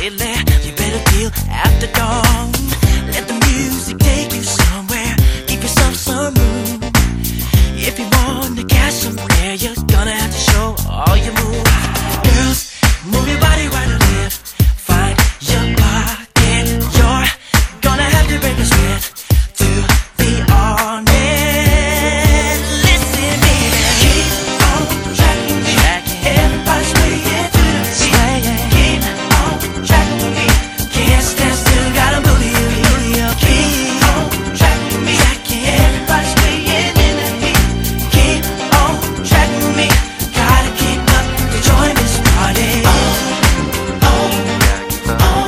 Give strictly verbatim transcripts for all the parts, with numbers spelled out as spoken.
lately. You better feel after dawn. Let the music take you somewhere. Give yourself some room. If you want to catch somewhere, you're gonna have to show all your moves. Girls, move your body right or left. Find your pocket. You're gonna have to break a sweat to be honest. Listen, baby, keep on tracking me. Everybody's swaying to the beat. Keep on tracking me. Can't stand still, gotta move to you. Keep on tracking me. Everybody's swaying in the heat. Keep on tracking me. Gotta keep up to join this party. Oh, oh, oh, oh,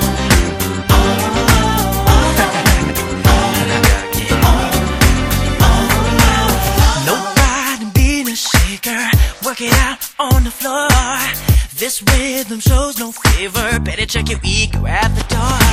no pride in being a shaker. Work it out on the floor. This rhythm shows no favor. Better check your ego at the door.